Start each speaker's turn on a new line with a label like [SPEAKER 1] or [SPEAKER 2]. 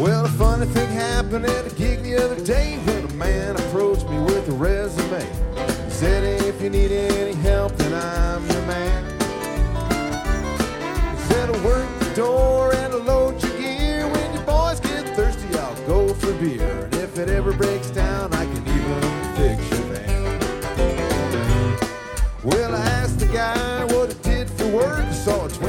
[SPEAKER 1] Well, a funny thing happened at a gig the other day when a man approached me with a resume. He said, if you need any help, then I'm your man. He said, I'll work the door and I'll load your gear. When your boys get thirsty, I'll go for beer. And if it ever breaks down, I can even fix your van. Well, I asked the guy what it did for work. I saw a